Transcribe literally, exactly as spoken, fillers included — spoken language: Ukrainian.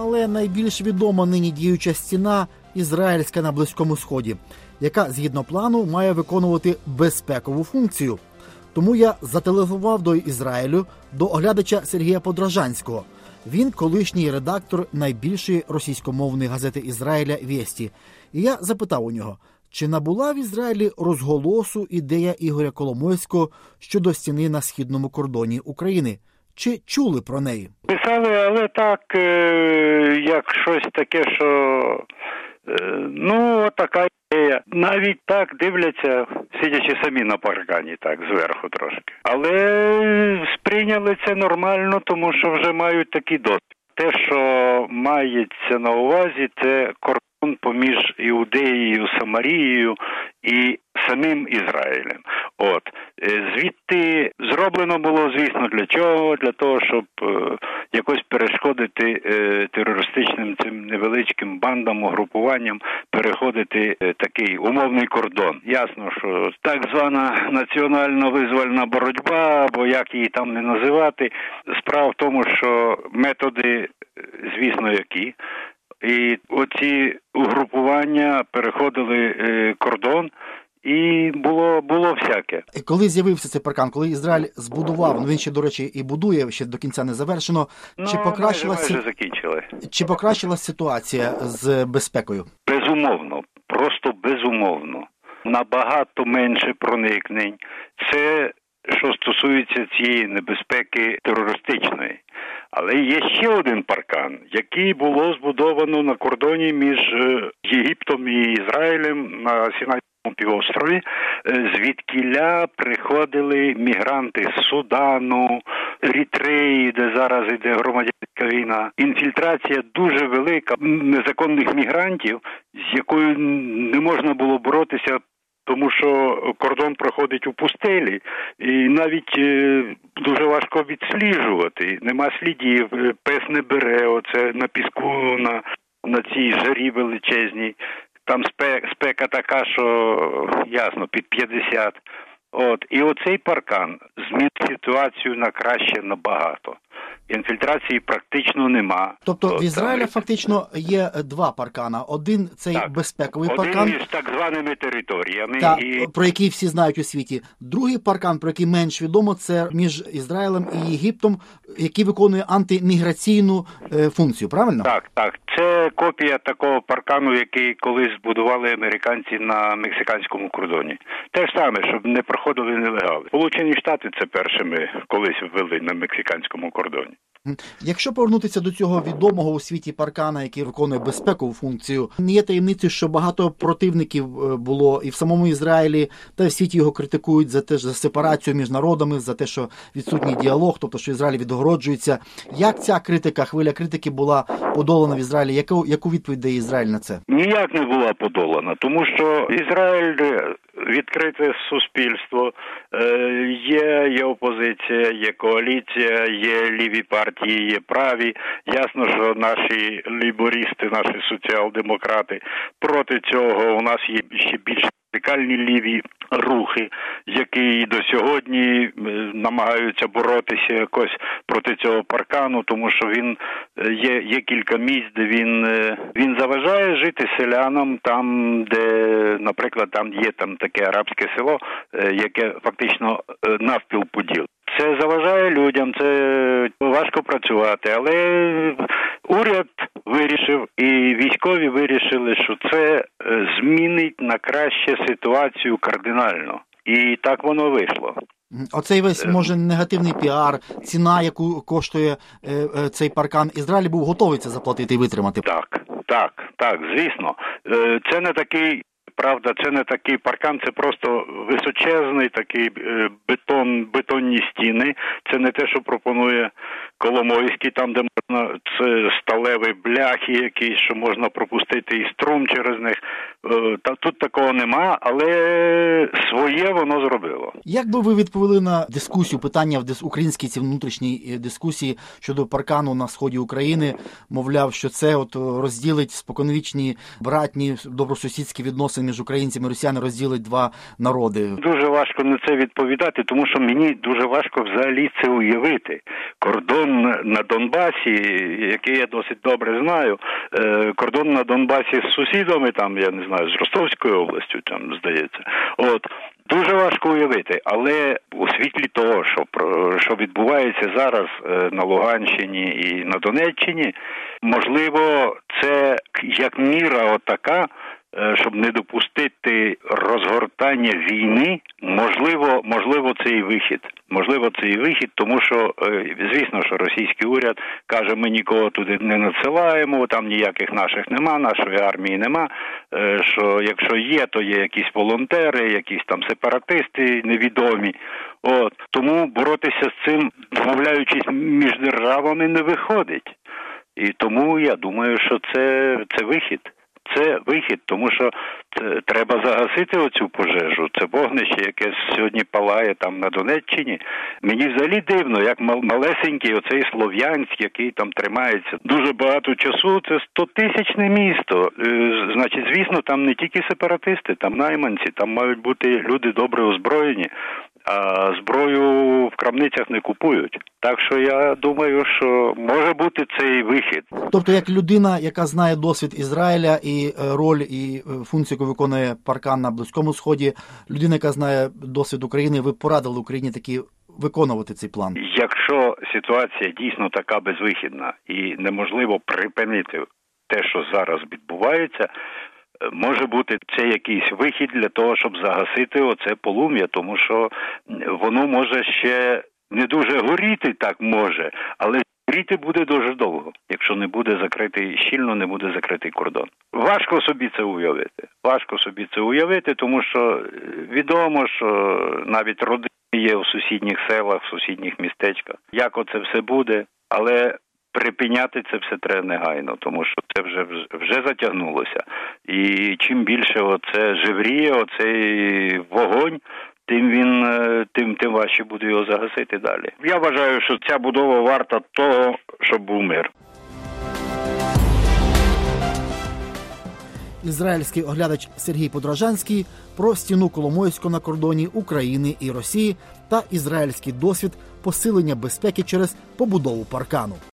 але найбільш відома нині діюча стіна – ізраїльська на Близькому Сході, яка, згідно плану, має виконувати безпекову функцію. Тому я зателефонував до Ізраїлю, до оглядача Сергія Подражанського. Він колишній редактор найбільшої російськомовної газети Ізраїля «Вєсті». І я запитав у нього, чи набула в Ізраїлі розголосу ідея Ігоря Коломойського щодо стіни на східному кордоні України? Чи чули про неї? Писали, але так, як щось таке, що, ну, така ідея. Навіть так дивляться, сидячи самі на паркані, так, зверху трошки. Але сприйняли це нормально, тому що вже мають такий досвід. Те, що мається на увазі, це кордон поміж Іудеєю, Самарією і самим Ізраїлем. От. Звідти зроблено було, звісно, для чого? Для того, щоб е, якось перешкодити е, терористичним цим невеличким бандам, угрупуванням, переходити е, такий умовний кордон. Ясно, що так звана національно-визвольна боротьба, або як її там не називати, справа в тому, що методи, звісно, які. І оці угрупування переходили е, кордон, і було, було всяке. Коли з'явився цей паркан, коли Ізраїль збудував, ну він ще, до речі, і будує, ще до кінця не завершено, ну, чи покращилася майже, майже закінчили. Чи покращилась ситуація з безпекою? Безумовно, просто безумовно. Набагато менше проникнень. Це, що стосується цієї небезпеки терористичної. Але є ще один паркан, який було збудовано на кордоні між Єгиптом і Ізраїлем на Сінайському півострові, звідкіля приходили мігранти з Судану, Еритреї, де зараз йде громадянська війна. Інфільтрація дуже велика незаконних мігрантів, з якою не можна було боротися, тому що кордон проходить у пустелі, і навіть е, дуже важко відсліджувати. Нема слідів, пес не бере, оце на піску, на, на цій жарі величезній. Там спека, спека така, що, ясно, під п'ятдесят. От. І оцей паркан змінив ситуацію на краще набагато. Інфільтрації практично нема. Тобто в Ізраїлі фактично є два паркана. Один – цей так, безпековий один паркан. Один між так званими територіями. Та, і... про який всі знають у світі. Другий паркан, про який менш відомо, це між Ізраїлем і Єгиптом, який виконує антиміграційну е, функцію, правильно? Так, так. Це копія такого паркану, який колись збудували американці на мексиканському кордоні. Те ж саме, щоб не проходили нелегали. Сполучені Штати це першими колись ввели на мексиканському кордоні. Якщо повернутися до цього відомого у світі паркана, який виконує безпекову функцію, не є таємницею, що багато противників було і в самому Ізраїлі, та в світі його критикують за те, за сепарацію між народами, за те, що відсутній діалог, тобто, що Ізраїль відгороджується. Як ця критика, хвиля критики була подолана в Ізраїлі? Яку, яку відповідь дає Ізраїль на це? Ніяк не була подолана, тому що Ізраїль відкрите суспільство, є, є опозиція, є коаліція, є ліві партії, є праві. Ясно, що наші лейбористи, наші соціал-демократи проти цього. У нас є ще більш радикальні ліві рухи, які до сьогодні намагаються боротися якось проти цього паркану, тому що він є, є кілька місць, де він, він заважає жити селянам там, де, наприклад, там є там таке арабське село, яке фактично навпіл поділ. Це заважає людям, це важко працювати, але уряд вирішив і військові вирішили, що це змінить на краще ситуацію кардинально. І так воно вийшло. Оцей весь, може, негативний піар, ціна, яку коштує е, цей паркан, Ізраїль був готовий це заплатити і витримати? Так, так, так, звісно. Це не такий... Правда, це не такий паркан, це просто височезний такий бетон, бетонні стіни. Це не те, що пропонує Коломойський, там, де можна, це сталеві бляхи якісь, що можна пропустити і струм через них. Тут такого нема, але своє воно зробило. Як би ви відповіли на дискусію, питання в дис... українській ці внутрішній дискусії щодо паркану на сході України? Мовляв, що це от розділить споконвічні братні добросусідські відносини між українцями і росіянами розділить два народи? Дуже важко на це відповідати, тому що мені дуже важко взагалі це уявити. Кордон на Донбасі, який я досить добре знаю, кордон на Донбасі з сусідами, там, я не знаю, з Ростовською областю, там, здається. От. Дуже важко уявити, але у світлі того, що, що відбувається зараз на Луганщині і на Донеччині, можливо, це як міра отака, щоб не допустити розгортання війни, можливо, можливо, це і вихід. Можливо, це і вихід, тому що, звісно, що російський уряд каже, ми нікого туди не надсилаємо, там ніяких наших нема, нашої армії нема, що якщо є, то є якісь волонтери, якісь там сепаратисти невідомі. От. Тому боротися з цим, домовляючись між державами, не виходить. І тому я думаю, що це, це вихід. Це вихід, тому що треба загасити оцю пожежу. Це вогнище, яке сьогодні палає там на Донеччині. Мені взагалі дивно, як малесенький оцей Слов'янськ, який там тримається дуже багато часу, це стотисячне місто. Значить, звісно, там не тільки сепаратисти, там найманці, там мають бути люди добре озброєні. А зброю в крамницях не купують. Так що я думаю, що може бути цей вихід. Тобто, як людина, яка знає досвід Ізраїля і роль, і функцію, яку виконує паркан на Близькому Сході, людина, яка знає досвід України, ви порадили Україні таки виконувати цей план? Якщо ситуація дійсно така безвихідна і неможливо припинити те, що зараз відбувається, може бути це якийсь вихід для того, щоб загасити оце полум'я, тому що воно може ще не дуже горіти, так може, але горіти буде дуже довго, якщо не буде закритий, щільно не буде закритий кордон. Важко собі це уявити. Важко собі це уявити, тому що відомо, що навіть родини є в сусідніх селах, в сусідніх містечках. Як оце все буде, але припиняти це все треба негайно, тому що це вже вже затягнулося. І чим більше оце жевріє, оцей вогонь, тим він тим тим важче буде його загасити далі. Я вважаю, що ця будова варта того, щоб був мир. Ізраїльський оглядач Сергій Подражанський про стіну Коломойську на кордоні України і Росії та ізраїльський досвід посилення безпеки через побудову паркану.